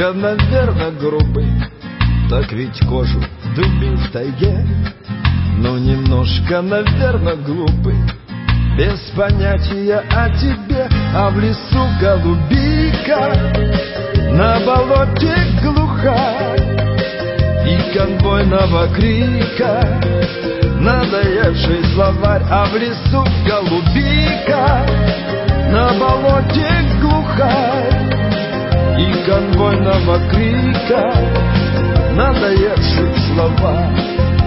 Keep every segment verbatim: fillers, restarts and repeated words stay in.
немножко, наверное, грубый, так ведь кожу дубил в тайге. Ну, немножко, наверное, глупый, без понятия о тебе. А в лесу голубика, на болоте глухая, и конвойного крика надоевший словарь. А в лесу голубика, на болоте глухая, и конвойного крика надоевший словарь.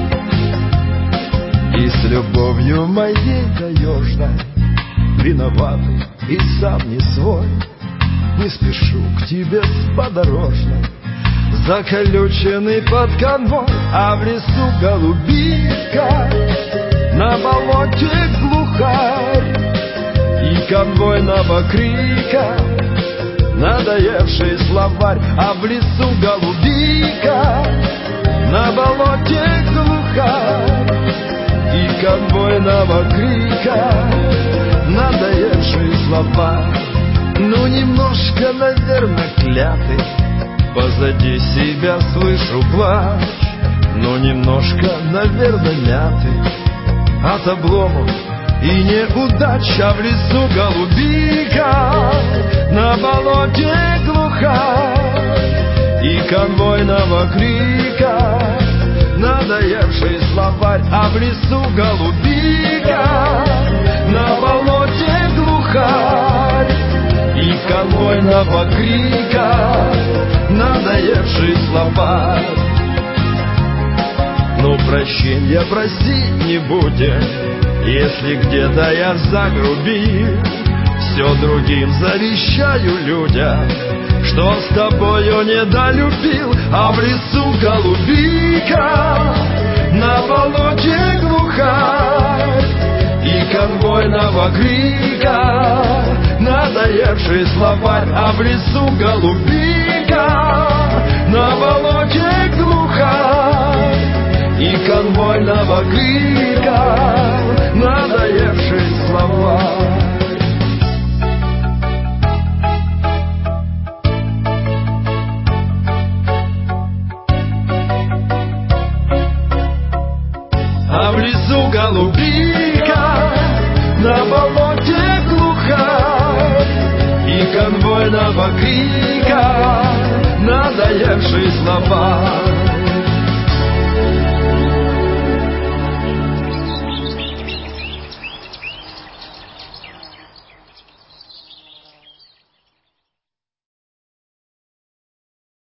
И с любовью моей таежной, виноватый и сам не свой, не спешу к тебе с подорожной, заколюченный под конвой. А в лесу голубика, на болоте глухарь, и конвойного крика надоевший словарь. А в лесу голубика, на болоте глухарь, и конвойного крика надоевший словарь. Ну, немножко, наверное, клятый, позади себя слышу плач. Ну, немножко, наверное, мятый от обломов и неудач. А в лесу голубика, на болоте глухая, и конвойного крика надоевший словарь. А в лесу голубика, на болоте глухарь, и конвойного крика надоевший словарь. Ну, прощенья просить не будем, если где-то я загрубил. Все другим завещаю людям, что с тобою недолюбил. А в лесу голубика, на болоте глухарь, и конвойного крика надоевший словарь. А в лесу голубика, на болоте глухарь, и конвойного крика надоевший словарь. А в лесу голубика, на болоте глухарь, и конвойного крика надоевший словарь.